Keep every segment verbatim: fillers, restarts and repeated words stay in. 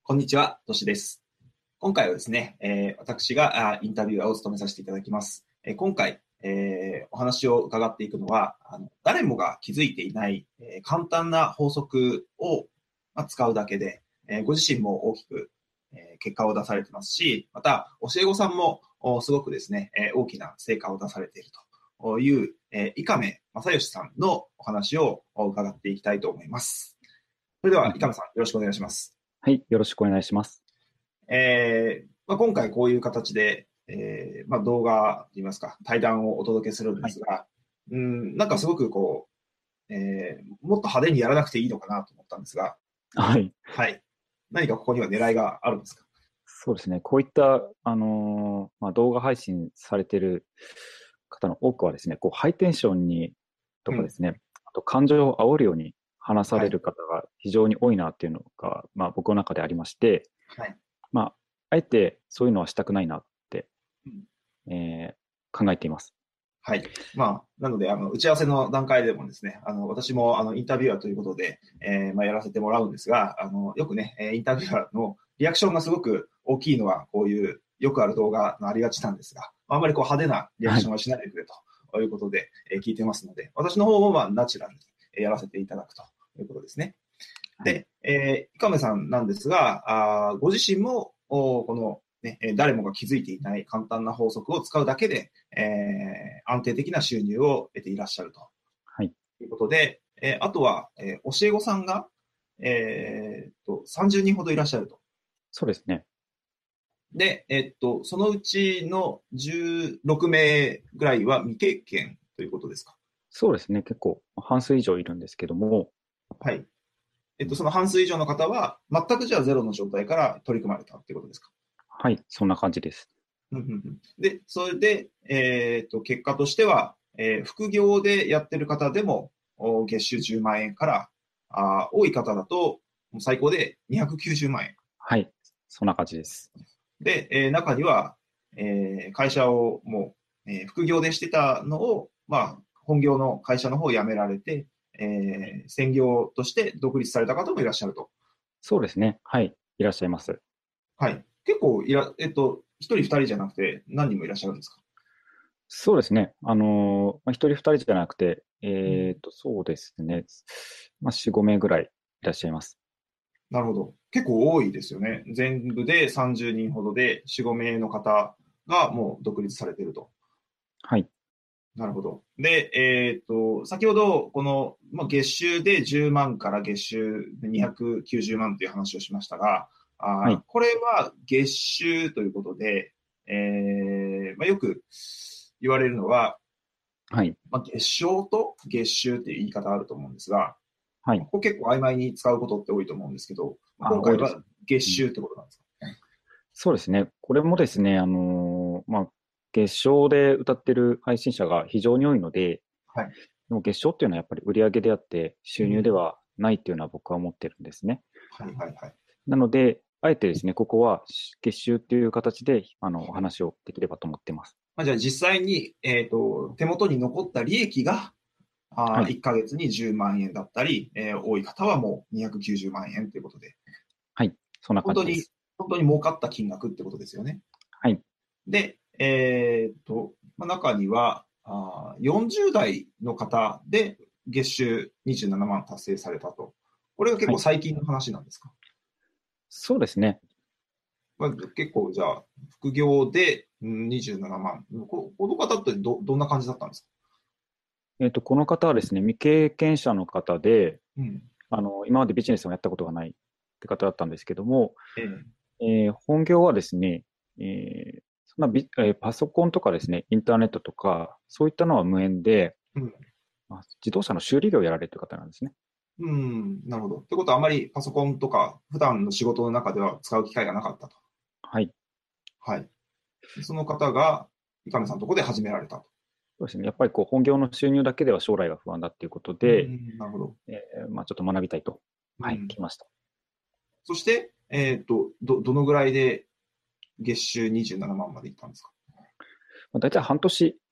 こんにちは、としです。今回はですね、えー、私があインタビュアーを務めさせていただきます。えー、今回、えー、お話を伺っていくのは、あの誰もが気づいていない、えー、簡単な法則を、まあ、使うだけで、えー、ご自身も大きく、えー、結果を出されてますし、また、教え子さんもすごくですね、えー、大きな成果を出されているという、えー、伊亀正義さんのお話を伺っていきたいと思います。それでは、伊亀さん、よろしくお願いします。 はい、よろしくお願いします。 えーまあ、今回こういう形で、えーまあ、動画といいますか、対談をお届けするんですが、はい、うん、なんかすごくこう、えー、もっと派手にやらなくていいのかなと思ったんですが、 はい。 はい。何かここには狙いがあるんですか？ そうですね。こういった、あのーまあ、動画配信されている方の多くはですね、こうハイテンションにとかですね、うん、あと感情を煽るように話される方が非常に多いなっていうのが、はい、まあ、僕の中でありまして、 はい、 まあ、あえてそういうのはしたくないなって、うんえー、考えています。 はい。まあ、なので、あの、打ち合わせの段階でもですね、あの、私も、あの、インタビュアーということで、えー、まあ、やらせてもらうんですが、あの、よくね、インタビュアーのリアクションがすごく大きいのは、こういう、よくある動画のありがちなんですが、あんまりこう派手なリアクションはしないでくれということで、えー、聞いてますので、私の方も、まあ、ナチュラルにやらせていただくということですね。で、はい、えー、伊亀さんなんですが、あご自身も、おこの、ね、誰もが気づいていない簡単な法則を使うだけで、えー、安定的な収入を得ていらっしゃると。 はい。 ということで、えー、あとは、えー、教え子さんが、えー、っと、さんじゅうにんほどいらっしゃると。 そうですね。 で、えー、っと、そのうちのじゅうろくめいぐらいは未経験ということですか？ そうですね。結構、半数以上いるんですけども。 はい。えっと、その半数以上の方は、全くじゃあゼロの状態から取り組まれたっていうことですか？ はい、そんな感じです。 で、それで、えー、と結果としては、えー、副業でやってる方でも月収じゅうまんえんからあ多い方だと最高でにひゃくきゅうじゅうまんえん。 はい、そんな感じです。 で、えー、中には、えー、会社をもう、えー、副業でしてたのを、まあ、本業の会社の方を辞められて、えー、専業として独立された方もいらっしゃると。 そうですね。はい、いらっしゃいます。 はい。結構いら、えっと、一人二人じゃなくて何人もいらっしゃるんですか？ そうですね。あのー、まあ、一人二人じゃなくて、えっと、そうですね。まあ、四五名ぐらいいらっしゃいます。 なるほど。結構多いですよね。全部でさんじゅうにんほどでよん、ごめいの方がもう独立されていると。 はい。 なるほど。で、えっと、先ほど、この、まあ、月収でじゅうまんから月収にひゃくきゅうじゅうまんという話をしましたが、あはい、 これは月収ということで、えーまあ、よく言われるのは、 はい。 まあ、月賞と月収っていう言い方あると思うんですが、 はい。 ここ結構曖昧に使うことって多いと思うんですけど、 あ、多いです。 今回は月うん、 収ってことなんですか？ そうですね。これもですね、あのー、まあ、月賞で歌ってる配信者が非常に多いので、 はい。 でも月賞っていうのはやっぱり売り上げであって収入ではないっていうのは僕は思ってるんですね。 はいはいはい。 なので、あえてですね、ここは月収っていう形であのおはい。 話をできればと思ってます。 まあ、じゃあ実際に、えっと、手元に残った利益が、あはい。 いっかげつにじゅうまんえんだったり、えー多い方はもうにひゃくきゅうじゅうまんえんということで、 はい。そんな本当に、 感じです。 本当に儲かった金額ってことですよね。 はい。 で、えっと、まあ、中には、あよんじゅう代の方で月収にじゅうななまん達成されたと。これが結構はい。 最近の話なんですか？ そうですね。 まあ、結構じゃあ、副業でにじゅうななまん。ここの方ってど、どんな感じだったんですか？ えっと、この方はですね、未経験者の方で、 うん。 あの、今までビジネスをやったことがないって方だったんですけども、 ええ。 えー本業はですね、えーそんなビ、えーパソコンとかですね、インターネットとか、そういったのは無縁で、 うん。 まあ、自動車の修理業をやられている方なんですね。 うん。なるほど。ってことは、あまりパソコンとか、普段の仕事の中では使う機会がなかったと。 はい。 はい。その方が、伊上さんのところで始められたと。 そうですね。やっぱりこう本業の収入だけでは将来が不安だっていうことうで、 ん。なるほど。 えーまあ、ちょっと学びたいと、はい、 うん。 来ました。 そして、えっと、ど、どのぐらいで月収にじゅうななまんまでいったんですか？ まあ、大体半年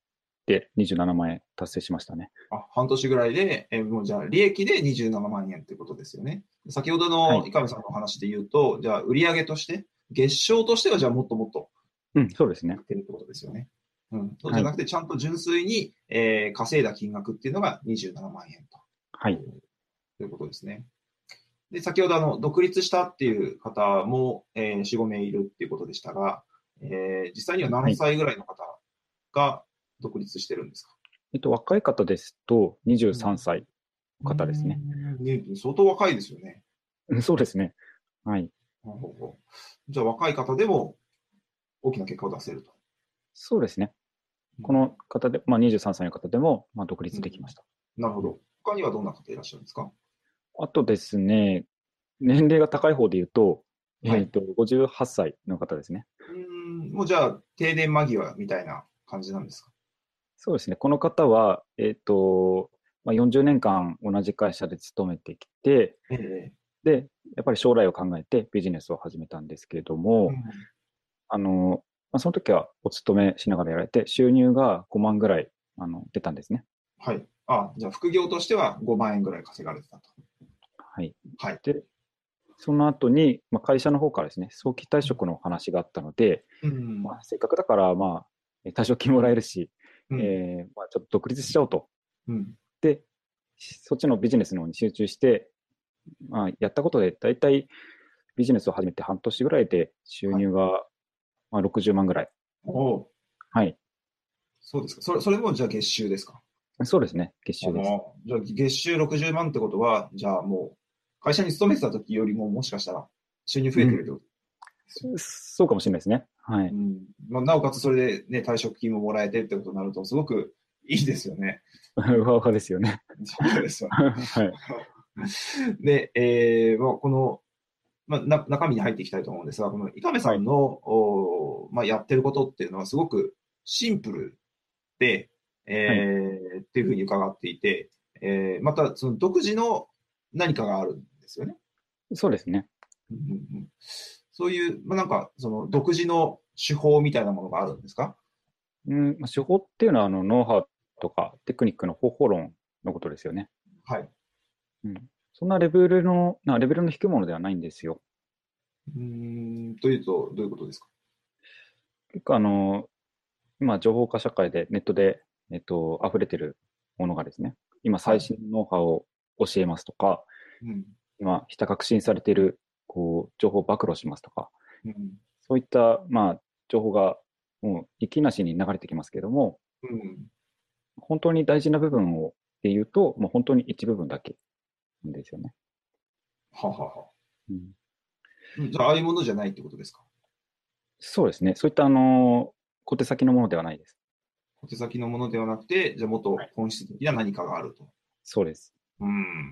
でにじゅうななまん円達成しましたね。 あ、半年ぐらいで、えーもうじゃあ利益でにじゅうななまん円ということですよね。先ほどはい。 の井上さんのお話で言うと、じゃあ売上として、月賞としてはじゃあもっともっとうん、そうですね。 ってるってことですよね。うん。そうじはい。 ゃなくて、ちゃんと純粋に、えー稼いだ金額っていうのがにじゅうななまん円と。 はい。 ということですね。で、先ほどあの、独立したっていう方も、えー、よん、ご名いるっていうことでしたが、えー実際には何はい。 歳ぐらいの方が独立してるんですか？ えっと、若い方ですと23 うん。 歳のうー方ですね。 ん、ね、相当若いですよね。 うん、そうですね。はい。 ほうほうほう。じゃあ若い方でも大きな結果を出せると。 そうですね。こうん。 の方で、まあ、にじゅうさんさいの方でも、まあ、独うん。 立できました。うん、 なるほど。他にはどんな方いらっしゃるんですか？ あとですね、年齢が高い方で言うと、 はい。 えっと、ごじゅうはっさいの方ですね。 うーん、もうじゃあ定年間際みたいな感じなんですか？ そうですね。この方は、えっと、まあ、よんじゅうねんかん同じ会社で勤めてきて、 ええ。 で、やっぱり将来を考えてビジネスを始めたんですけれども、 うん。 あの、まあ、その時はお勤めしながらやられて、収入がごまんぐらいあの出たんですね。 はい。あ、じゃあ副業としてはごまん円ぐらい稼がれてたと。 はい。 はい。 で、その後に、まあ、会社の方からですね、早期退職の話があったので、 うん。 まあ、せっかくだから、まあ、退職金もらえるし、 うん。 えーまあ、ちょっと独立しちゃおうと。 うん。 で、そっちのビジネスの方に集中して、まあ、やったことで、だいたいビジネスを始めて半年ぐらいで収はい。 入が、まあ、ろくじゅうまんぐらい。 おお、 はい。 そうですか。それ、それもじゃあ月収ですか？ そうですね。月あ収です。 あ、じゃあ月収ろくじゅうまんってことは、じゃあもう、会社に勤めてた時よりももしかしたら収入増うん。 えてるってことですよね。 そうかもしれないですね。はい。 うん。まあ、なおかつそれでね、退職金ももらえてってことになると、すごくいいですよね。 うわうわですよね。 そうですよね。 はい。 で、えー、まあ、この、まあ、な中身に入っていきたいと思うんですが、この伊亀さはい。 んの、おまあ、やってることっていうのはすごくシンプルで、 はい。 えー、っていうふうに伺っていて、えー、またその独自の何かがあるんですよね。 そうですね。 うんうんうん、そういう、まあ、なんかその独自の手法みたいなものがあるんですか？ うん、まあ、手法っていうのは、あの、ノウハウとかテクニックの方法論のことですよね。 はい。 うん。そんなレベルの、なレベルの低いものではないんですよ。 うーん、というと、どういうことですか？ 結構あの、今、情報化社会でネットで、えっと、溢れてるものがですね、今、 はい。 最新のノウハウを教えますとか、 うん、 今、ひた隠しにされている、こう、情報を暴露しますとか、 うん、 そういった、まあ、情報が、もう、ひきなしに流れてきますけれども、 うん。 本当に大事な部分を、で言うと、もう本当に一部分だけなんですよね。 ははは。 うん、 じゃあ、ああいうものじゃないってことですか？ そうですね。そういった、あの、小手先のものではないです。 小手先のものではなくて、じゃあもっとはい。 本質的な何かがあると。 そうです。 うん。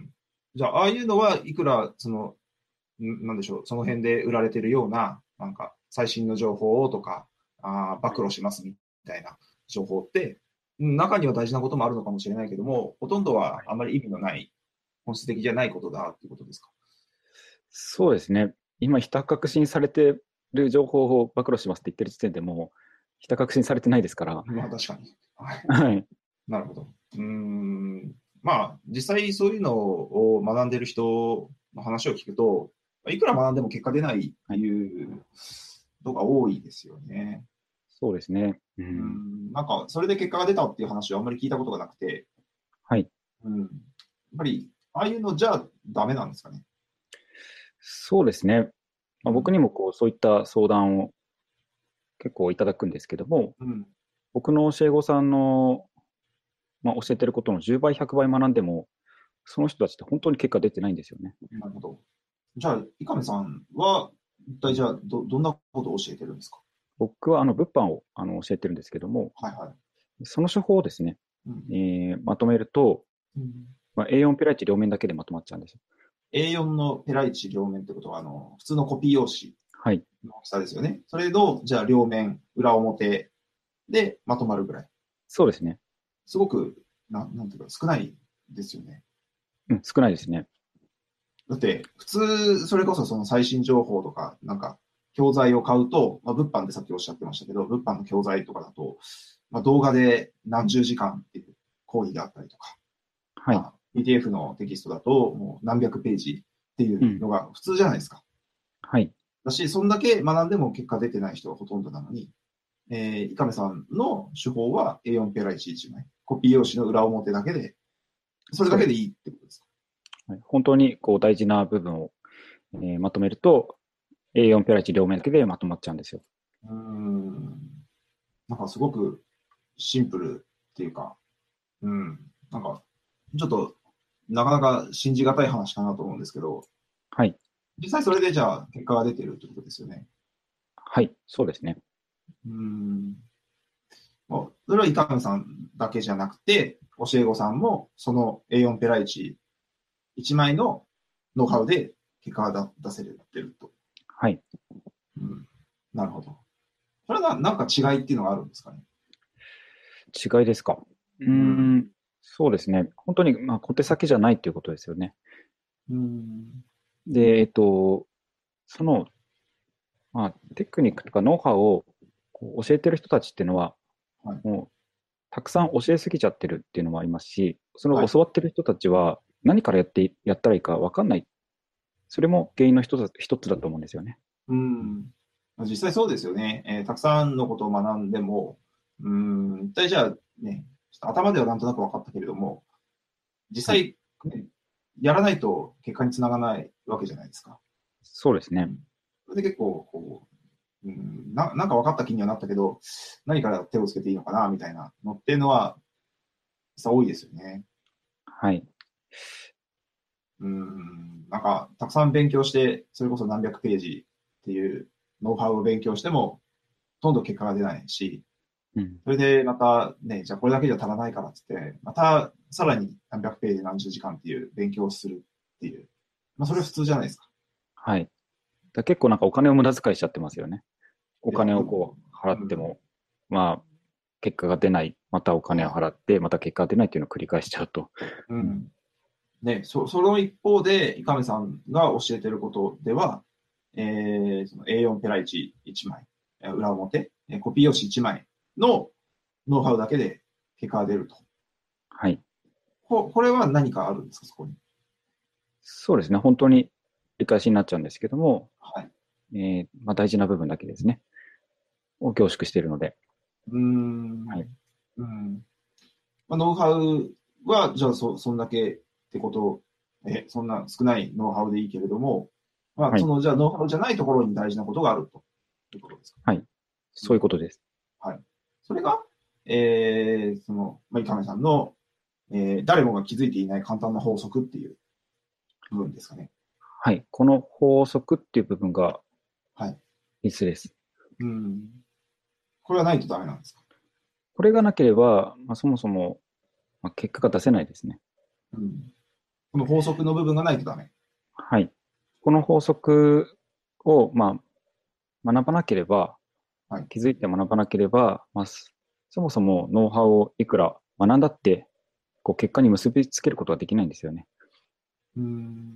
じゃあ、ああいうのはいくら、その、んなんでしょう、その辺で売られてるような、なんか、最新の情報をとか、あ暴はい。 露しますみたいな情報って、中には大事なこともあるのかもしれないけども、ほとんどはあまり意味のない、本質的じゃないことだっていうことですか？ そうですね。今、ひた隠しにされてる情報を暴露しますって言ってる時点でもう、ひた隠しにされてないですから。 まあ、確かに。はい。 はい。 なるほど。うーん。まあ、実際そういうのを学んでる人の話を聞くと、いくら学んでも結果出ないってはい。 いうのが多いですよね。 そうですね。ううん。 ん。なんか、それで結果が出たっていう話はあんまり聞いたことがなくて、 はい。 うん。やっぱり、ああいうのじゃダメなんですかね。 そうですね。まあ、僕うん。 にもこう、そういった相談を結構いただくんですけども、 うん。 僕の教え子さんの、まあ、教えてることのじゅうばい、ひゃくばい学んでも、その人たちって本当に結果出てないんですよね。 なるほど。じゃあ、井上さんは、一体じゃあ、ど、どんなことを教えてるんですか？ 僕はあの物販をあの教えてるんですけども、 はいはい。 その手法をですね、 うん。 えーまとめると、 うん、 まあ、エーよん ペラいち両面だけでまとまっちゃうんですよ。 エーよん のペライチ両面ってことは、あの、普通のコピー用紙はい。 の大きさですよね。それの、じゃあ両面、裏表でまとまるぐらい。 そうですね。 すごく、ななんていうか、少ないですよね。 うん、少ないですね。 だって、普通、それこそその最新情報とか、なんか、教材を買うと、まあ、物販でさっきおっしゃってましたけど、物販の教材とかだと、 まあ、動画で何十時間っていう講義であったりとか、 はい。 まあ、ピーディーエフ のテキストだともう何百ページっていうのが普通じゃないですか。 うん、はい。 だし、そんだけ学んでも結果出てない人がほとんどなのに、えー、伊亀さんの手法は エーよん ペラいちいちまい、コピー用紙の裏表だけで、それだけでいいってことですか？ はい、本当にこう大事な部分を、えー、まとめると、エーよん ペラいち両面だけでまとまっちゃうんですよ。 うーん。なんかすごくシンプルっていうか、うん。なんか、ちょっと、なかなか信じがたい話かなと思うんですけど、 はい。 実際それでじゃあ結果が出てるってことですよね。 はい。そうですね。 うーん。まあそれは伊丹さんだけじゃなくて、教え子さんもその エーよん ペラいちいちまいのノウハウで結果が出せるってると。 はい。 うん。なるほど。これはなんか違いっていうのがあるんですかね。 違いですか。うーうん。 ん。そうですね。本当に、まあ、小手先じゃないっていうことですよね。 うん。 で、えっと、その、まあ、テクニックとかノウハウをこう教えてる人たちっていうのは、 はい。 もう、たくさん教えすぎちゃってるっていうのもありますし、そのはい。 教わってる人たちは何からやって、やったらいいか分かんない。それも原因の一つ一つだと思うんですよね。 うん。実際そうですよね。えーたくさんのことを学んでも、うん、一体じゃあね、ちょっと頭ではなんとなく分かったけれども、実はい。 際、ね、やらないと結果につながらないわけじゃないですか。 そうですね。 うん、それで結構、こう、うん、ななんか分かった気にはなったけど、何から手をつけていいのかな、みたいなのっていうのは、実際多いですよね。 はい。 うん、なんか、たくさん勉強して、それこそ何百ページっていうノウハウを勉強しても、ほとんど結果が出ないし、 うん。 それでまたね、じゃあこれだけじゃ足らないからっつって、またさらに何百ページ何十時間っていう勉強をするっていう。まあそれ普通じゃないですか。 はい。だ結構なんかお金を無駄遣いしちゃってますよね。おいや、 金をぶこう払うん、 っても、まあ、結果が出ない、またお金をはい。 払って、また結果が出ないっていうのを繰り返しちゃうと。うん、 うん。ね、そ、その一方で、いかめさんが教えてることでは、えー、その エーよん ペラいちいちまい、裏表、コピー用紙いちまいのノウハウだけで結果が出ると。 はい。 こ、これは何かあるんですか、そこに。 そうですね。本当に理解しになっちゃうんですけども、 はい。 えーまあ、大事な部分だけですね。を凝縮しているので。 うーん。 はい。 うん。まあ、ノウハウは、じゃあそ、そんだけってこと、え、そんな少ないノウハウでいいけれども、まあ、 はい。 その、じゃあ、ノウハウじゃないところに大事なことがあるということですか。 はい。 うん。 そういうことです。 はい。それが、えー、その、まあ、いかめさんの、えー、誰もが気づいていない簡単な法則っていう部分ですかね。 はい。この法則っていう部分がはい。 必須です。 うん。これはないとダメなんですか。 これがなければ、まあ、そもそも、まあ、結果が出せないですね。 うん。この法則の部分がないとダメ。 はい。この法則を、まあ、学ばなければ、 はい。 気づいて学ばなければ、まあ、そもそもノウハウをいくら学んだって、こう結果に結びつけることができないんですよね。 うん。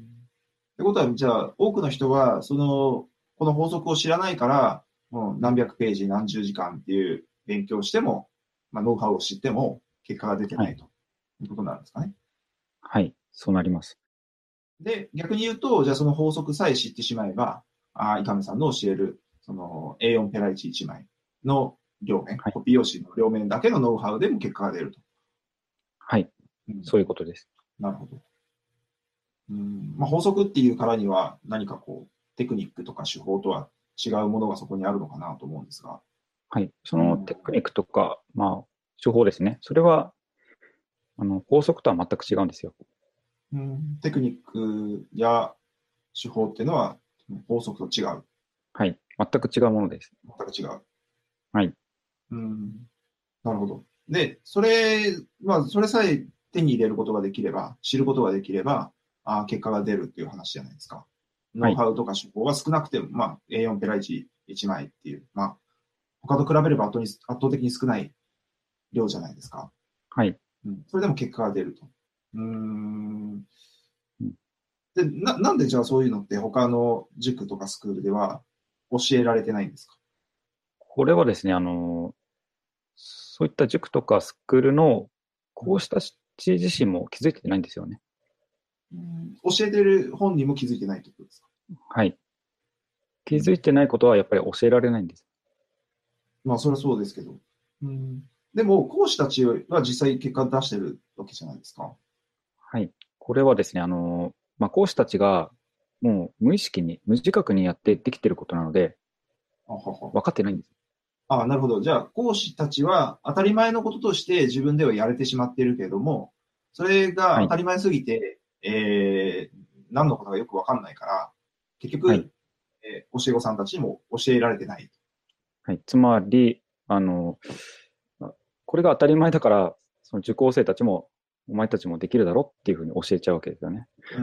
ってことは、じゃあ、多くの人は、その、この法則を知らないから、もう何百ページ、何十時間っていう勉強をしても、まあ、ノウハウを知っても、結果が出てはい。 ないということなんですかね。 はい。そうなります。 で、逆に言うと、じゃあその法則さえ知ってしまえば、あいかめさんの教える、その エーよん ペラいちいちまいの両面、 はい。 コピー用紙の両面だけのノウハウでも結果が出ると。 はい。 うん、 そういうことです。 なるほど。うん、まあ、法則っていうからには何かこう、テクニックとか手法とは違うものがそこにあるのかなと思うんですが。 はい。そうん、 のテクニックとか、まあ、手法ですね。それは、あの、法則とは全く違うんですよ。 うん、テクニックや手法っていうのは法則と違う。 はい。全く違うものです。 全く違う。 はい。 うん、なるほど。で、それ、まあ、それさえ手に入れることができれば、知ることができれば、あ結果が出るっていう話じゃないですか。ノウはい。 ハウとか手法は少なくても、まあ、エーよん ペラいちいちまいっていう、まあ、他と比べれば圧倒に圧倒的に少ない量じゃないですか。 はい。 うん、それでも結果が出ると。うーん。 うん、 で、な、なんでじゃあそういうのって他の塾とかスクールでは教えられてないんですか？ これはですね、あの、 そういった塾とかスクールの講師たち自身も気づいてないんですよね。 うん、教えてる本人も気づいてないということですか？ はい。気づいてないことはやっぱり教えられないんです。 まあ、それはそうですけど。うん、でも、講師たちは実際結果出してるわけじゃないですか。 はい。これはですね、あの、まあ、講師たちがもう無意識に、無自覚にやってできていることなので、 あはは。 分かってないんです。 あ、なるほど。じゃあ、講師たちは当たり前のこととして自分ではやれてしまっているけれども、それがはい。 当たり前すぎて、えー、何のことかよくわかんないから、結はい。 局、えー教え子さんたちにも教えられてない。 はい。つまり、あの、あこれが当たり前だから、その受講生たちも、お前たちもできるだろっていうふうに教えちゃうわけですよね。 うん、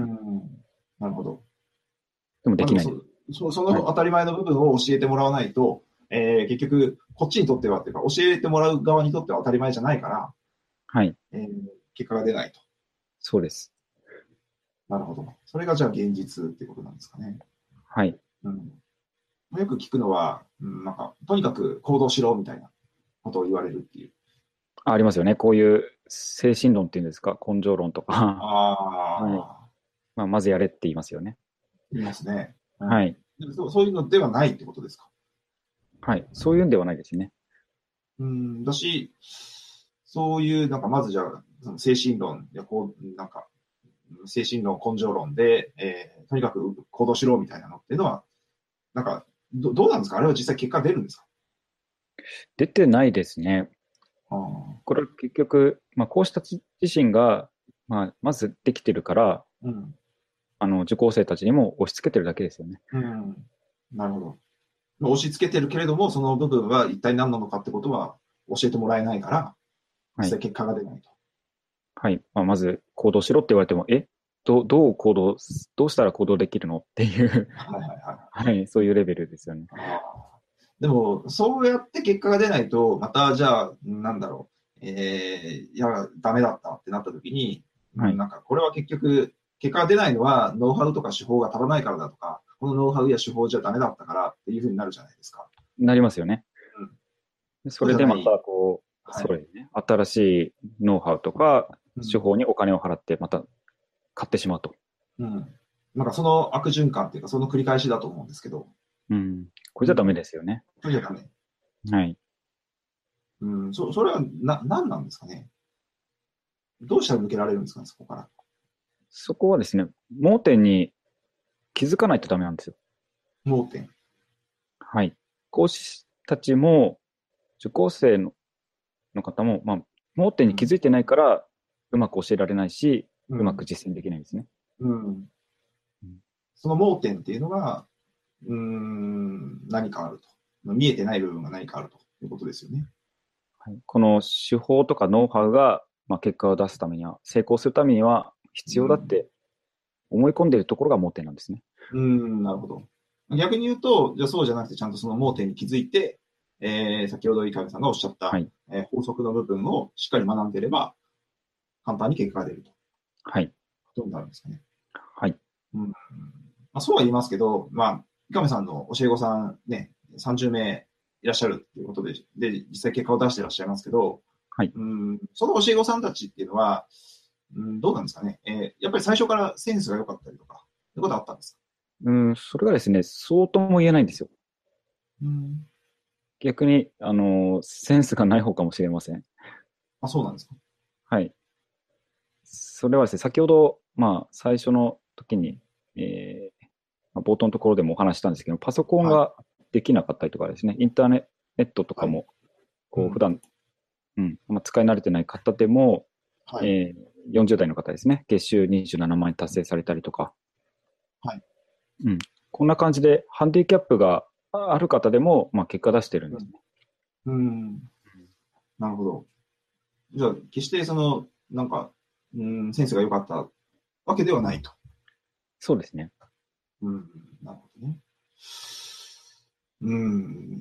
なるほど。 でもでまあでもそ、 きないんです。 そそはい。 の当たり前の部分を教えてもらわないと、えー、結局、こっちにとってはっていうか、教えてもらう側にとっては当たり前じゃないから、 はい。 えー、結果が出ないと。 そうです。 なるほど。それがじゃあ現実っていうことなんですかね。 はい。 うん。よく聞くのは、うん、なんか、とにかく行動しろみたいなことを言われるっていう。 あ、ありますよね。こういう精神論っていうんですか、根性論とか。はい。 ああ、 まあ、まずやれって言いますよね。 言いますね。うん。 はい。 でもそうそういうのではないってことですか？ はい。そういうんではないですね。 うん、だし、そういう、なんか、まずじゃあ、その精神論、やこう、なんか、精神論、根性論で、えーとにかく行動しろみたいなのっていうのは、なんか、どどうなんですか？あれは実際結果出るんですか？ 出てないですね。 ああ、 これは結局、まあ、講師たち自身が、まあ、まずできてるから、 うん、 あの、受講生たちにも押し付けてるだけですよね。 うん、なるほど。まあ押し付けてるけれども、その部分は一体何なのかってことは教えてもらえないから、実はい。 際結果が出ないと。 はい。まあ、まず行動しろって言われても、えどう、どう行動、どうしたら行動できるのっていう、 はいはいはい。 はい。そういうレベルですよね。 ああ。でも、そうやって結果が出ないと、またじゃあ、なんだろう、えー、いや、ダメだったってなった時に、うはい。 んなんか、これは結局、結果が出ないのは、ノウハウとか手法が足らないからだとか、このノウハウや手法じゃダメだったからっていうふうになるじゃないですか。 なりますよね。 うん。 でそそうじゃない。 れでまた、こう、 はい。 そうですね。新しいノウハウとかうん。 手法にお金を払って、また買ってしまうと。 うん。なんかその悪循環っていうか、その繰り返しだと思うんですけど、 うん。これじゃダメうん。 ですよね。 それじゃダメ。 はい。 うん。そ、それはな、何なんですかね。どうしたら抜けられるんですかね、そこから。 そこはですね、盲点に気づかないとダメなんですよ。 盲点。 はい。講師たちも、受講生のの方も、まあ、盲点うん。 に気づいてないから、うまく教えられないし、うまくうん。 実践できないんですね。 うん。 うん、 その盲点っていうのが、うーん、何かあると。見えてない部分が何かあるということですよね。 はい、この手法とかノウハウが、まあ、結果を出すためには、成功するためには必要だっうん。 て思い込んでいるところが盲点なんですね。 うん、なるほど。逆に言うと、じゃあそうじゃなくて、ちゃんとその盲点に気づいて、えー、先ほど井上さんがおっしゃった、 はい。 えー法則の部分をしっかり学んでいれば、簡単に結果が出ると。 はい。 どうなるんですかね。 はい。 うん。まあ、そうは言いますけど、まあ、井上さんの教え子さんね、さんじゅう名いらっしゃるっていうことで、で、実際結果を出していらっしゃいますけど、 はい。 うん、その教え子さんたちっていうのは、うん、どうなんですかね。えー、やっぱり最初からセンスが良かったりとか、そういうことあったんですか？ うん、それがですね、そうとも言えないんですよ。 うん。 逆に、あの、センスがない方かもしれません。 あ、そうなんですか。 はい。それはですね、先ほど、まあ、最初の時に、えーまあ、冒頭のところでもお話したんですけど、パソコンはい。 ができなかったりとかですね、インターネットとかはい。 も、こう、普うん。 段、うん、まあ、使い慣れてない方でも、 はい。 えー、よんじゅう代の方ですね、月収にじゅうななまん円達成されたりとか、 はい。 うん、こんな感じで、ハンディキャップがある方でも、まあ、結果出してるんですね。 うん。うん。なるほど。じゃあ、決してその、なんか、うん、センスが良かったわけではないと。 そうですね。 うん。なるほどね。うん。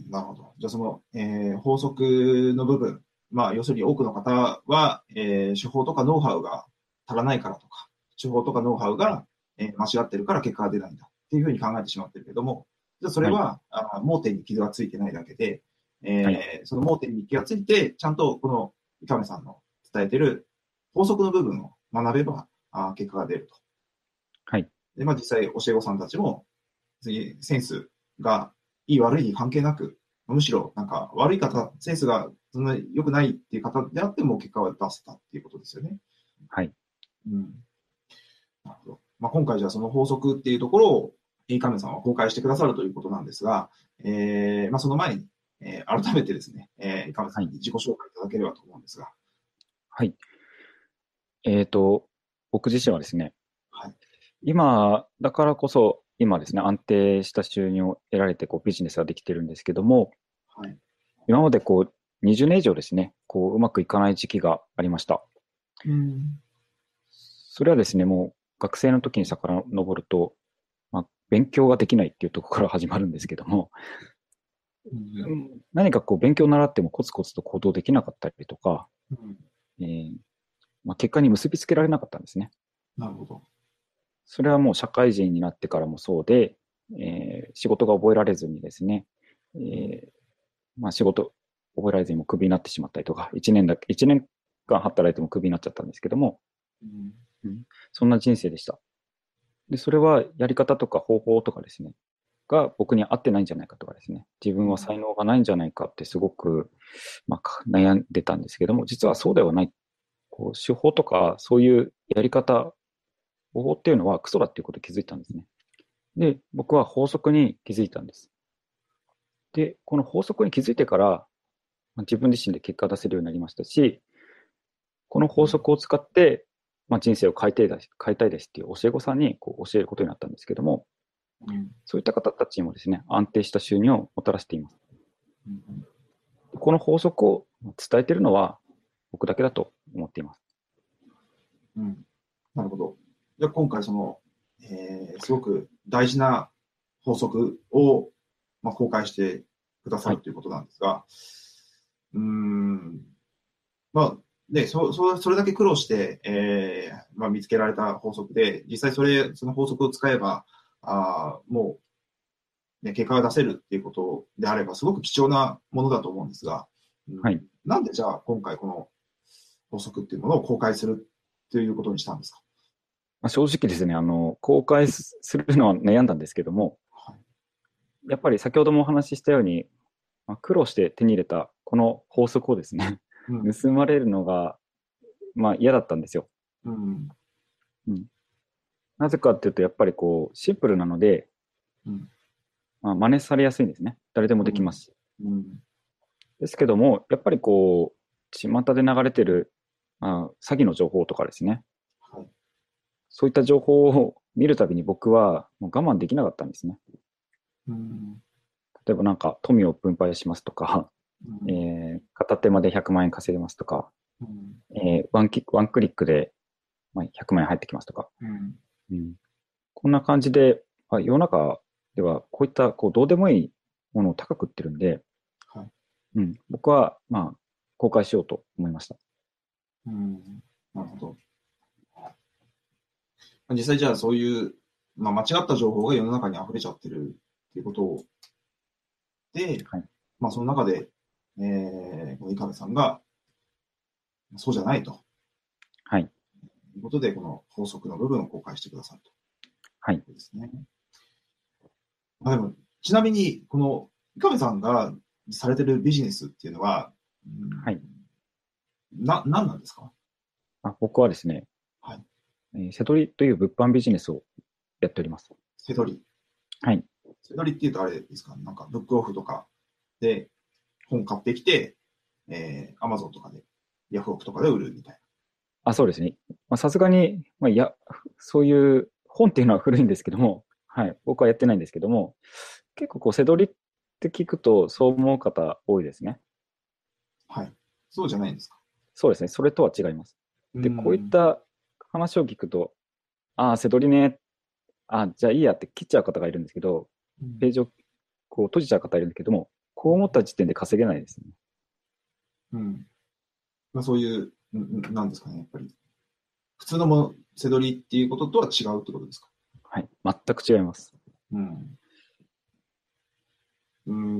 なるほど。じゃあ、その、えー法則の部分。まあ、要するに多くの方は、えー手法とかノウハウが足らないからとか、手法とかノウハウが、えー間違ってるから結果が出ないんだっていうふうに考えてしまってるけども、じゃあそれはい。 は、あ盲点に傷がついてないだけで、 えーはい、 その盲点に気がついて、ちゃんとこの伊亀さんの伝えてる法則の部分を学べば、あ結果が出ると。 はい、 で、まあ実際教え子さんたちも、次センスがいい悪いに関係なく、むしろなんか悪い方、センスがそんな良くないっていう方であっても結果は出せたっていうことですよね。 はい。 うん。なるほど。まあ、今回じゃあその法則っていうところを、イーカメさんは公開してくださるということなんですが、えー、まあ、その前に、えー、改めてですね、えー、イーカメさはい。 んに自己紹介いただければと思うんですが。 はい。えっと、僕自身はですね、 はい。 今、だからこそ、今ですね、安定した収入を得られて、こう、ビジネスができてるんですけども、 はい。 今までこう、にじゅうねん以上ですね、こう、うまくいかない時期がありました。 うん。 それはですね、もう、学生の時に遡ると、まあ、勉強ができないっていうところから始まるんですけども、 うん。 うん何かこう、勉強を習ってもコツコツと行動できなかったりとか、 うん。 えーまあ、結果に結びつけられなかったんですね。 なるほど。そそれはもう社会人になってからもそうで、えー仕事が覚えられずにですね、えうん。 ーまあ、仕事覚えられずにもクビになってしまったりとか、いちねんだけ、いちねんかん働いてもクビになっちゃったんですけども、 うん。 うん、そんな人生でした。で、それはやり方とか方法とかですね、が僕に合ってないんじゃないかとかですね、自分は才能がないんじゃないかってすごく、まあ、悩んでたんですけども、実はそうではない。こう手法とかそういうやり方、方法っていうのはクソだっていうことに気づいたんですね。で、僕は法則に気づいたんです。で、この法則に気づいてから、まあ自分自身で結果を出せるようになりましたし、この法則を使って、まあ、人生を変えたいです、変えたいですっていう教え子さんにこう教えることになったんですけども、 うん。 そういった方たちにもですね、安定した収入をもたらしています。 うん。 この法則を伝えているのは僕だけだと思っています。 うん。なるほど。じゃあ今回その、えー、すごく大事な法則を、まあ、公開してくださはい。 るということなんですが、うーん、まあ、ね、そ、そ、それだけ苦労して、えー、まあ、見つけられた法則で、実際それ、その法則を使えば、あもう、ね、結果が出せるっていうことであれば、すごく貴重なものだと思うんですが、うん、 はい。 なんでじゃあ今回この法則っていうものを公開するということにしたんですか？ まあ、正直ですね、あの、公開するのは悩んだんですけども、 はい。 やっぱり先ほどもお話ししたように、まあ、苦労して手に入れたこの法則をですね、 うん。 盗まれるのが、まあ嫌だったんですよ。 うん。 うん。なぜかっていうと、やっぱりこう、シンプルなので、 うん。 まあ、真似されやすいんですね。誰でもうん。 できますし。 うん。 ですけども、やっぱりこう、巷で流れてる、あ、詐欺の情報とかですね。 はい。 そういった情報を見るたびに僕はもう我慢できなかったんですね。 うん。 例えばなんか富を分配しますとか、えうん。 ー、片手間でひゃくまん円稼げますとか、 うん。 えーワンキック、ワンクリックで、まあ、ひゃくまん円入ってきますとか、 うん。 うん、こんな感じで、まあ、世の中ではこういったこうどうでもいいものを高く売ってるんで、 はい。 うん、僕はまあ公開しようと思いました。 うん。なるほど。実際じゃあそういう、まあ、間違った情報が世の中に溢れちゃってるっていうことで、 はい。 まあその中で、えー、この井上さんがそうじゃないとはい。 いうことで、この法則の部分を公開してくださるとはい。 いうことですね。まあ、でも、ちなみに、この井上さんがされてるビジネスっていうのは、うん、 はい。 な、何なんですか？ あ、僕はですね、 はい。 えー、セトリという物販ビジネスをやっております。 セドリ。 はい。 セドリっていうとあれですか？なんか、ブックオフとかで本買ってきて、えー、アマゾンとかで、ヤフオクとかで売るみたいあ、そうですね。まあさすがに、まあ、いや、そういう本っていうのは古いんですけども、はい。僕はやってないんですけども、結構こう、セドリって聞くとそう思う方多いですね。 な。はい。そうじゃないんですか？ そうですね。それとは違います。 うで、こういっん。 た話を聞くと、ああ、セドリね、あ、じゃあいいやって切っちゃう方がいるんですけど、 うん。 ページをこう閉じちゃう方いるんですけども、こう思った時点で稼げないですね。 うん。まあ、そういう、んなんですかね、やっぱり。普通のもの、背取りっていうこととは違うってことですか？ はい。全く違います。 うん。うん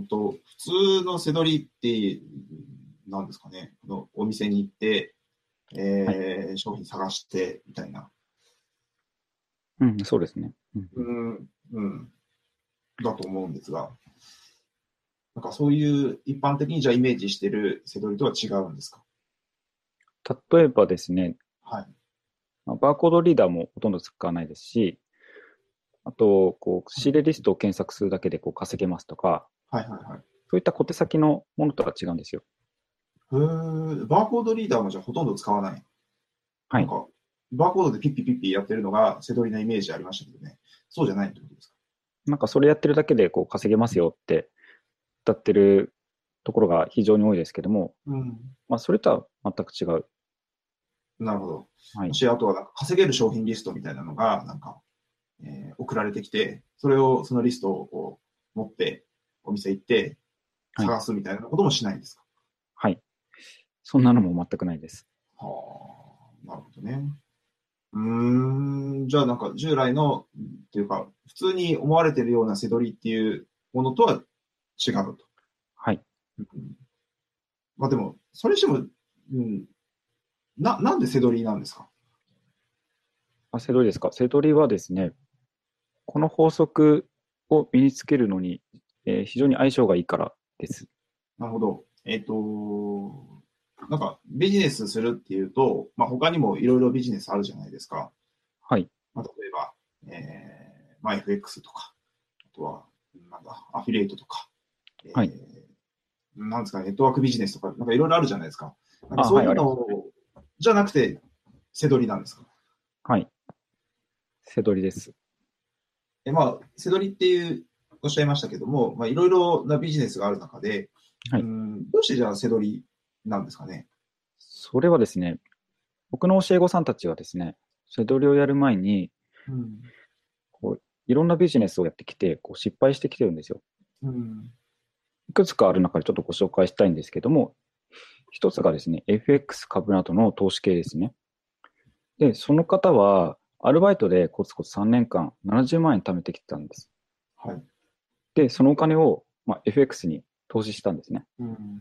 んと、普通の背取りって、なんですかね、あのお店に行って、えーはい。 商品探してみたいな、 うん、そうですね。うんうん、 うん、うん、だと思うんですが、なんかそういう一般的にじゃあイメージしてる背取りとは違うんですか？ 例えばですね、 はい。 まあバーコードリーダーもほとんど使わないですし、あと、こう、仕入れリストを検索するだけでこう稼げますとか、 はいはいはい。 そういった小手先のものとは違うんですよ。 へー、バーコードリーダーもじゃあほとんど使わない。 はい。 なんか、バーコードでピッピピッピやってるのが背取りのイメージありましたけどね。そうじゃないってことですか？ なんかそれやってるだけでこう稼げますよって歌ってるところが非常に多いですけども、 うん。 まあ、それとは全く違う。 なるほど。 はい。 もし、あとはなんか稼げる商品リストみたいなのが、なんか、えー送られてきて、それを、そのリストをこう持って、お店行ってはい。 探すみたいなこともしないんですか？ はい。そんなのも全くないです。 はあ、なるほどね。うーん、じゃあなんか従来の、っていうか、普通に思われているような背取りっていうものとは違うと。 はい。 うん、まあでも、それにしても、うん、な、なんで背取りなんですか？ あ、セドリですか。セドリはですね、この法則を身につけるのに、えー非常に相性がいいからです。 なるほど。えっと、なんかビジネスするっていうと、まあ他にもいろいろビジネスあるじゃないですか。 はい。 まあ、例えば、えー、まあ エフエックス とか、あとは、なんだ、アフィリエイトとか、えはい。 ー、なんですかね、ネットワークビジネスとか、なんかいろいろあるじゃないですか。なんかあ、はい、 そういうあります。 のじゃなくて、背取りなんですか？ はい。セドリです。 え、まあ、背取りっていうおっしゃいましたけども、まあ、いろいろなビジネスがある中で、 はい。 うん、どうしてじゃあ背取りなんですかね？ それはですね、僕の教え子さんたちはですね、セドリをやる前に、 うん、 こう、いろんなビジネスをやってきて、こう失敗してきてるんですよ。 うん、 いくつかある中でちょっとご紹介したいんですけども、一つがですね、エフエックス 株などの投資系ですね。で、その方は、アルバイトでコツコツさんねんかんななじゅうまん円貯めてきてたんです。 はい。 で、そのお金を、まあ、エフエックス に投資したんですね。 うん、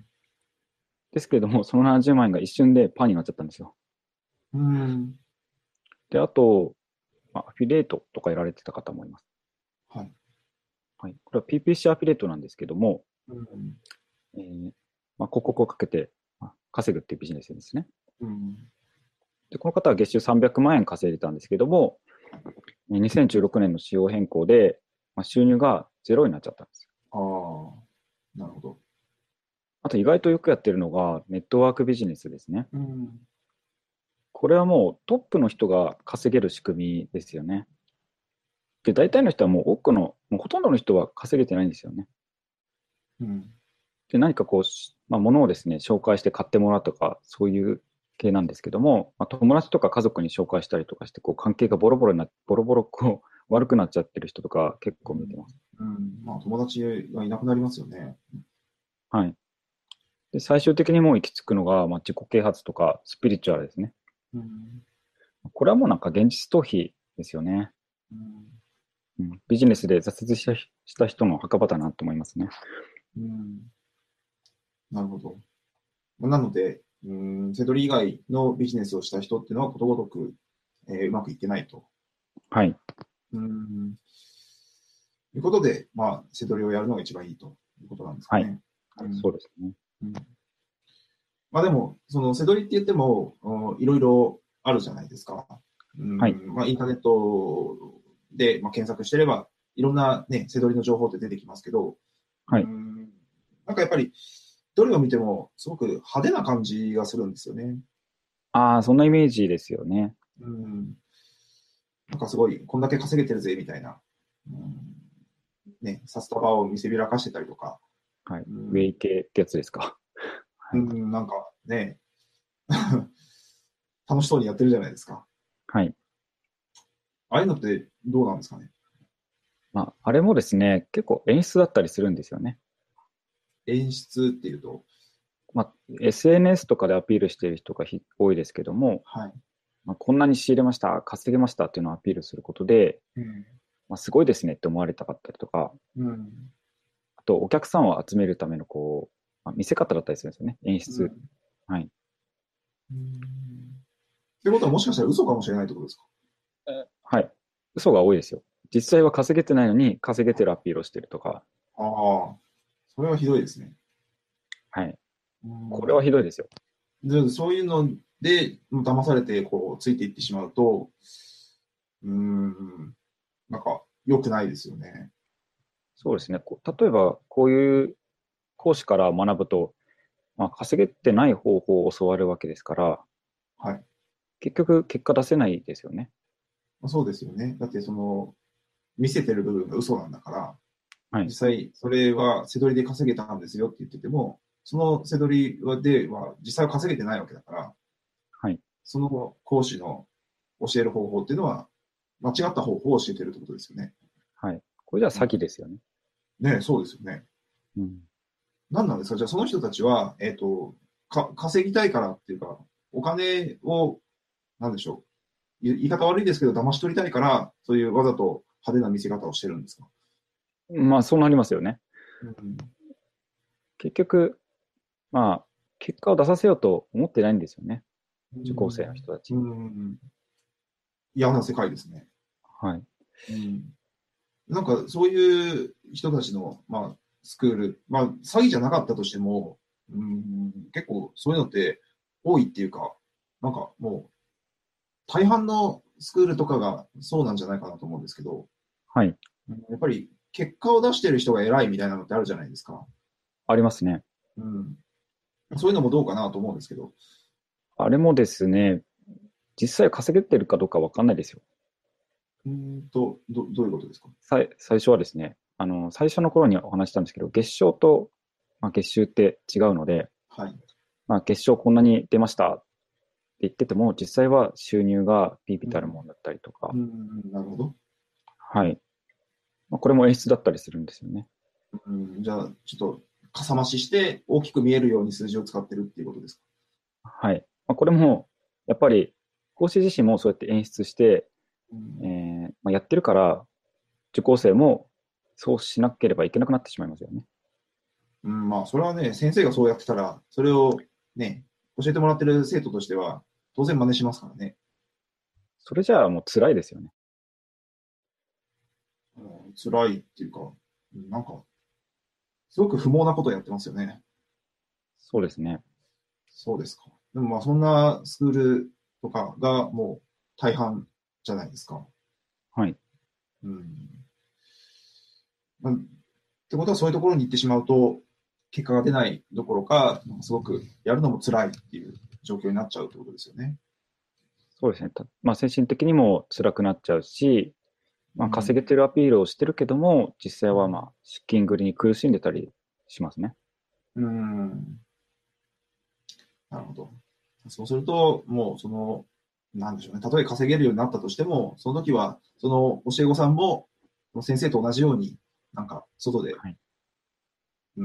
ですけれども、そのななじゅうまん円が一瞬でパーになっちゃったんですよ。 うん、 で、あと、まあ、アフィリエイトとかやられてた方もいます。 はい。 はい。これは ピーピーシー アフィリエイトなんですけども、 うん、 えーまあ、広告をかけてまあ稼ぐっていうビジネスですね。 うん、 で、この方は月収さんびゃくまん円稼いでたんですけども、にせんじゅうろくねんの仕様変更で、まあ、収入がゼロになっちゃったんです。 ああ、なるほど。 あと意外とよくやってるのがネットワークビジネスですね。 うん、 これはもうトップの人が稼げる仕組みですよね。で、大体の人はもう多くの、もうほとんどの人は稼げてないんですよね。 うん、 で、何かこう、まあ、物をですね、紹介して買ってもらうとか、そういう系なんですけども、まあ、友達とか家族に紹介したりとかして、こう、関係がボロボロにな、ボロボロこう、悪くなっちゃってる人とか結構見てます。 うん、まあ友達がいなくなりますよね。 はい。で、最終的にもう行き着くのが、まあ、自己啓発とか、スピリチュアルですね。 うん、 これはもうなんか現実逃避ですよね。 うん、 うん、ビジネスで挫折したした人の墓場だなと思いますね。 うん、なるほど。なので、うん、セドリ以外のビジネスをした人っていうのはことごとく、えーうまくいってないと。 はい。 うん、いうことで、まあ、セドリをやるのが一番いいということなんですかはい。 ね。うん、 そうですね。 うん、まあでも、そのセドリって言っても、うん、いろいろあるじゃないですか。うはい。 ん、まあ、インターネットで、まあ、検索してれば、いろんなね、セドリの情報って出てきますけど、うはい。 ん、なんかやっぱり、どれを見ても、すごく派手な感じがするんですよね。 ああ、そんなイメージですよね。 うん、なんかすごい、こんだけ稼げてるぜ、みたいな。うん、ね、札束を見せびらかしてたりとか、 はい。 うん、 ウェイ系ってやつですか。はい。 うん、なんかね、楽しそうにやってるじゃないですか。 はい。 ああいうのってどうなんですかね。 まあ、あれもですね、結構演出だったりするんですよね。 演出っていうと、 まあ、エスエヌエス とかでアピールしている人がひ多いですけども、 はい。 まあ、こんなに仕入れました、稼げましたっていうのをアピールすることで、 うん、 まあ、すごいですねって思われたかったりとか、 うん、 とお客さんを集めるためのこう、まあ、見せ方だったりするんですよね、演出。 うん、 はい。 うん。ってことはもしかしたら嘘かもしれないってことですか？ はい。嘘が多いですよ。実際は稼げてないのに稼げてるアピールをしてるとか。 ああ、それはひどいですね。 はい。 うこれはん。 ひどいですよ。 でそういうので騙されてこうついていってしまうと、うーん、なんか良くないですよね。 そうですね。こう例えば、こういう講師から学ぶと、まあ、稼げてない方法を教わるわけですから、 はい。 結局結果出せないですよね。 まあそうですよね。だってその見せてる部分が嘘なんだから、 はい。 実際それは背取りで稼げたんですよって言ってても、その背取りはでは実際は稼げてないわけだから、 はい。 その講師の教える方法っていうのは間違った方法を教えてるってことですよね。 はい。これじゃ詐うん、 欺ですよね。 ね、そうですよね。 うん。 何なんですか？じゃあその人たちは、えっ、と、か、稼ぎたいからっていうか、お金を、なんでしょう。言い方悪いですけど、騙し取りたいから、そういうわざと派手な見せ方をしてるんですか？ まあ、そうなりますよね。 うん。 結局、まあ、結果を出させようと思ってないんですよね。 う受講生の人たち。 ん。嫌な世界ですね。 はい。 うん。なんか、そういう人たちの、まあ、スクール、まあ、詐欺じゃなかったとしても、うん、結構そういうのって多いっていうか、なんかもう、大半のスクールとかがそうなんじゃないかなと思うんですけど、 はい。 やっぱり結果を出してる人が偉いみたいなのってあるじゃないですか。 ありますね。 うん。そういうのもどうかなと思うんですけど。 あれもですね、実際稼げてるかどうかわかんないですよ。 うんと、ど、どういうことですか？ さい最初はですね、あの、最初の頃にお話ししたんですけど、月賞と、まあ、月収って違うので、 はい。 まあ、月賞こんなに出ましたって言ってても、実際は収入がビビたるうん。 ものだったりとか、 うん、なるほど。 はい。まあ、これも演出だったりするんですよね。 うん、じゃあ、ちょっと、かさ増しして大きく見えるように数字を使ってるっていうことですか？ はい。まあ、これも、やっぱり、講師自身もそうやって演出して、 うん、 えーまあ、やってるから、受講生もそうしなければいけなくなってしまいますよね。 うん、まあ、それはね、先生がそうやってたら、それをね、教えてもらってる生徒としては、当然真似しますからね。 それじゃあもう辛いですよね。 うん、辛いっていうか、うんなんか、すごく不毛なことをやってますよね。 そうですね。 そうですか。でもまあ、そんなスクールとかがもう大半じゃないですか。 はい。 うん。まあ、ってことは、そういうところに行ってしまうと、結果が出ないどころか、すごくやるのも辛いっていう状況になっちゃうってことですよね。 そうですね。たまあ、精神的にも辛くなっちゃうし、まあ、稼うん。 げてるアピールをしてるけども、実際はまあ、資金繰りに苦しんでたりしますね。 うん。なるほど。そうすると、もうその、なんでしょうね。たとえ稼げるようになったとしても、その時は、その教え子さんも、先生と同じように、なんか、外で、 はい。 うん、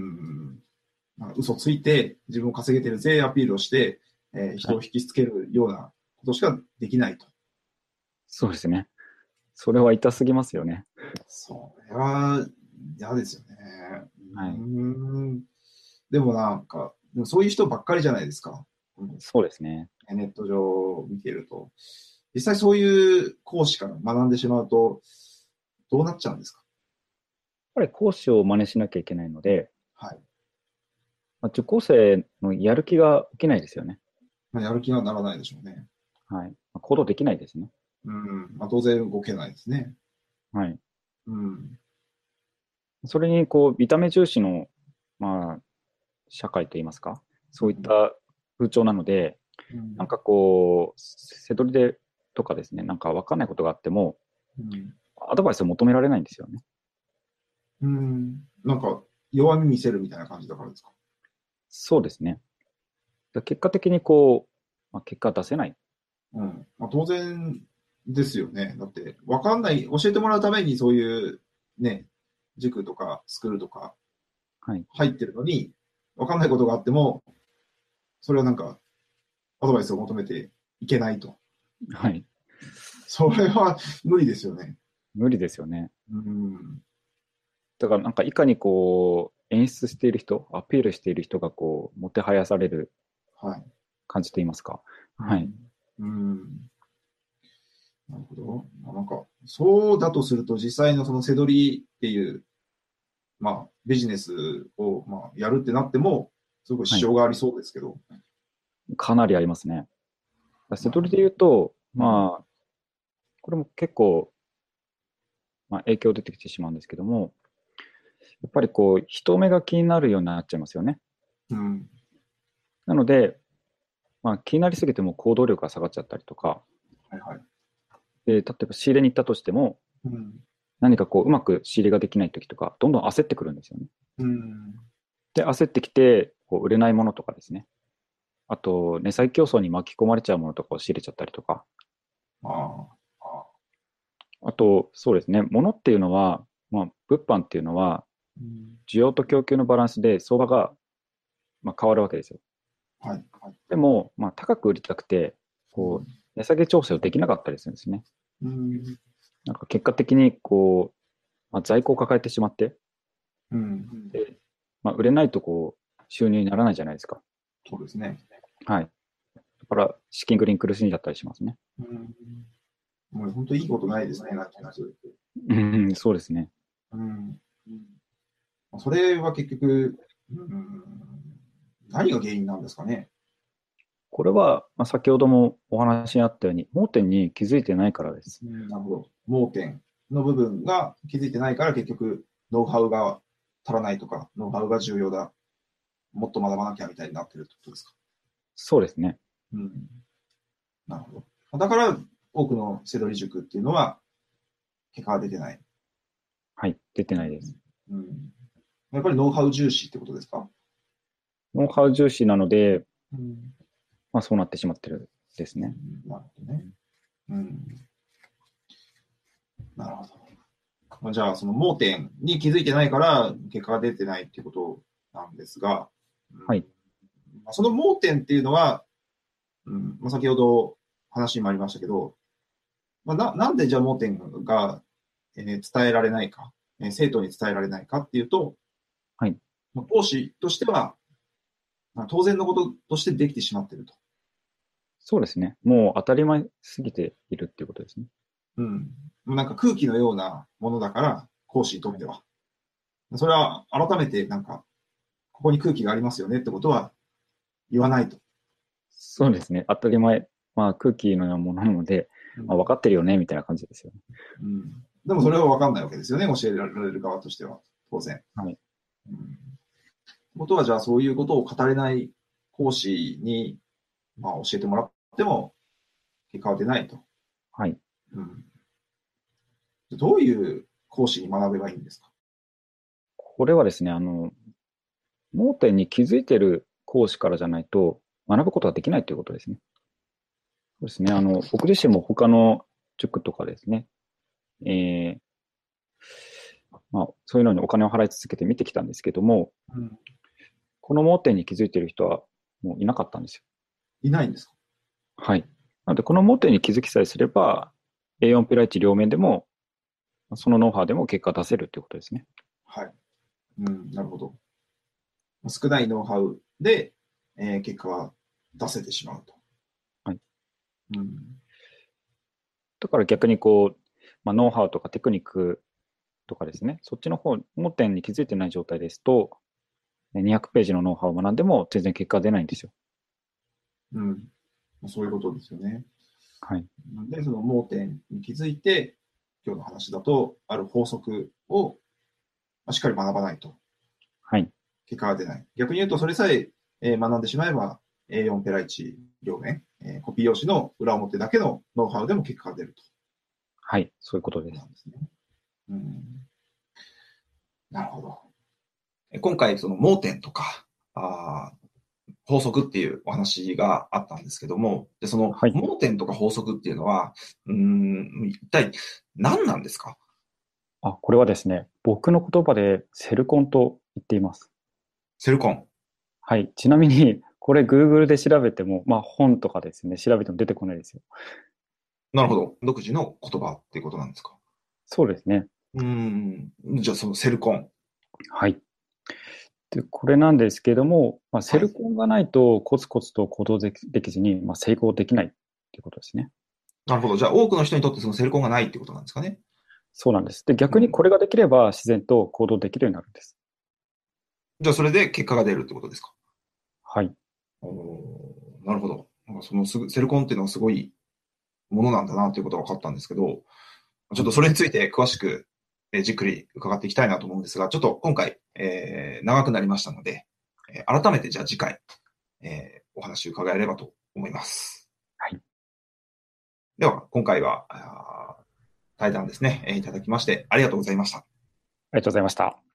なんか嘘ついて、自分を稼げてるぜアピールをして、えー人をはい。 引きつけるようなことしかできないと。 そうですね。それは痛すぎますよね。 それは嫌ですよね。 はい。 うん。でもなんか、でもそういう人ばっかりじゃないですか。 そうですね。 ネット上を見てると。実際そういう講師から学んでしまうと、どうなっちゃうんですか？ やっぱり講師を真似しなきゃいけないので、 はい。 まあ、受講生のやる気が起きないですよね。 まあ、やる気はならないでしょうね。 はい。まあ、行動できないですね。 うん。まあ、当然動けないですね。 はい。 うん。 それに、こう、見た目重視の、まあ、社会といいますか、そういっうん。 た風潮なので、 うん。 なんかこう、背取りでとかですね、なんか分かんないことがあっても、 うん。 アドバイスを求められないんですよね。 うん。なんか、弱み見せるみたいな感じだからですか？ そうですね。だ結果的にこう、まあ、結果出せない。 うん。まあ、当然ですよね。だって、わかんない、教えてもらうためにそういうね、塾とかスクールとかはい。 入ってるのに、わかんないことがあっても、それはなんか、アドバイスを求めていけないと。 はい。 それは無理ですよね。 無理ですよね。 うん。 だからなんかいかにこう演出している人、アピールしている人がこうもてはやされるはい。 感じといいますか。はい。 うん。なるほど。なんか、そうだとすると、実際のそのせどりっていう、まあ、ビジネスを、まあ、やるってなっても、すごく支障がありそうですけど。はい、 かなりありますね。せどりで言うと、まあ、これも結構、まあ、影響出てきてしまうんですけども、やっぱりこう、人目が気になるようになっちゃいますよね。 うん。 なので、まあ、気になりすぎても行動力が下がっちゃったりとか、 はいはい。 で例えば仕入れに行ったとしても、 うん、 何かこう、うまく仕入れができないときとか、どんどん焦ってくるんですよね。 うん。 で、焦ってきて、こう売れないものとかですね。あと、値下げ競争に巻き込まれちゃうものとかを仕入れちゃったりとか。 ああ。 あと、そうですね。物っていうのは、まあ、物販っていうのは、 うん、 需要と供給のバランスで相場が、まあ、変わるわけですよ。 はい。はい、 でも、まあ、高く売りたくて、こう、値下げ調整をできなかったりするんですね。 うん。 なんか結果的に、こう、まあ、在庫を抱えてしまって、 うん。 で、まあ、売れないとこう、収入にならないじゃないですか。 そうですね。 はい。だから、資金繰りに苦しんじゃったりしますね。 うん。もう本当いいことないですね、なんて話で。 うん、そうですね。 うん。それは結局、うん、何が原因なんですかね。 これは、まあ、先ほどもお話にあったように、盲点に気づいてないからです。 うん、なるほど。盲点の部分が気づいてないから結局、ノウハウが足らないとか、ノウハウが重要だ。もっと学ばなきゃみたいになってるってことですか。 そうですね。 うん。なるほど。だから、多くのセドリ塾っていうのは、結果が出てない。 はい、出てないです。 うん。やっぱりノウハウ重視ってことですか。 ノウハウ重視なので、 うん、 まあ、そうなってしまってるですね。 なるほどね。うん。なるほど。じゃあ、その盲点に気づいてないから、結果が出てないっていうことなんですが、うん、 はい。 その盲点っていうのは、うんまあ、先ほど話にもありましたけど、まあ、ななんでじゃあ盲点が、えー、伝えられないか、えー、生徒に伝えられないかっていうと、 はい。 まあ、講師としては、まあ、当然のこととしてできてしまっていると。 そうですね。もう当たり前すぎているっていうことですね。 うん。なんか空気のようなものだから、講師にとっては。それは改めてなんか、ここに空気がありますよねってことは言わないと。 そうですね。当たり前。まあ、空気のようなものなので、まあ、分かってるよね、みたいな感じですよね。 うん。でもそれは分かんないわけですよね、教えられる側としては。当然。 はい。 うん。ことは、じゃあそういうことを語れない講師に、まあ、教えてもらっても結果は出ないと。 はい。 うん。どういう講師に学べばいいんですか。 これはですね、あの、盲点に気づいている講師からじゃないと学ぶことができないということですね。そうですね。あの、僕自身も他の塾とかですね、えー、まあ、そういうのにお金を払い続けて見てきたんですけども、 うん、 この盲点に気づいている人はもういなかったんですよ。 いないんですか。 はい。なので、この盲点に気づきさえすれば、エーよん プラいち両面でも、そのノウハウでも結果出せるということですね。 はい。うん、なるほど。少ないノウハウで、えー、結果は出せてしまうと。 はい。 うん、 だから逆にこう、まあ、ノウハウとかテクニックとかですね、そっちの方、盲点に気づいてない状態ですと、にひゃくページのノウハウを学んでも全然結果が出ないんですよ。 うん。そういうことですよね。 はい。 で、その盲点に気づいて、今日の話だと、ある法則をしっかり学ばないと。 はい。 結果が出ない。逆に言うと、それさええー学んでしまえば、エーよん ペラいち両面、えーコピー用紙の裏表だけのノウハウでも結果が出ると。 はい。そういうことです。 なんですね。うん、なるほど。今回、その盲点とか、あ法則っていうお話があったんですけども、でその盲点とか法則っていうのは、はい、うーん一体何なんですか。 あ、これはですね、僕の言葉でセルコンと言っています。 セルコン。 はい。ちなみに、これ Google で調べても、まあ本とかですね、調べても出てこないですよ。 なるほど。独自の言葉っていうことなんですか。 そうですね。 うん。じゃあそのセルコン。 はい。で、これなんですけども、まあ、セルコンがないとコツコツと行動できできずに、まあ、成功できないっていうことですね。 なるほど。じゃあ多くの人にとってそのセルコンがないってことなんですかね。 そうなんです。で、 うん。 逆にこれができれば自然と行動できるようになるんです。 じゃあそれで結果が出るってことですか。 はい。 おー、なるほど。なんかそのすぐセルコンっていうのはすごいものなんだなということが分かったんですけど、ちょっとそれについて詳しく、えーじっくり伺っていきたいなと思うんですが、ちょっと今回、えー長くなりましたので、えー改めてじゃあ次回、えーお話を伺えればと思います。 はい。 では、今回は、あー対談ですね、えーいただきましてありがとうございました。 ありがとうございました。